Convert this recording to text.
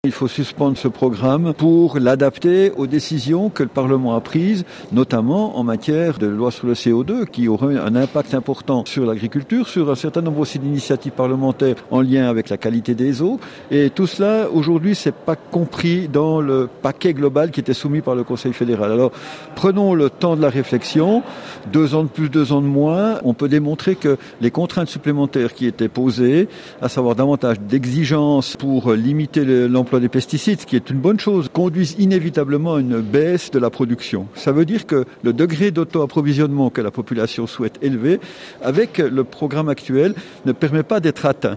Il faut suspendre ce programme pour l'adapter aux décisions que le Parlement a prises, notamment en matière de loi sur le CO2, qui aurait un impact important sur l'agriculture, sur un certain nombre aussi d'initiatives parlementaires en lien avec la qualité des eaux. Et tout cela, aujourd'hui, c'est pas compris dans le paquet global qui était soumis par le Conseil fédéral. Alors, prenons le temps de la réflexion. 2 ans de plus, 2 ans de moins. On peut démontrer que les contraintes supplémentaires qui étaient posées, à savoir davantage d'exigences pour limiter l'emploi des pesticides, ce qui est une bonne chose, conduisent inévitablement à une baisse de la production. Ça veut dire que le degré d'auto-approvisionnement que la population souhaite élever, avec le programme actuel, ne permet pas d'être atteint.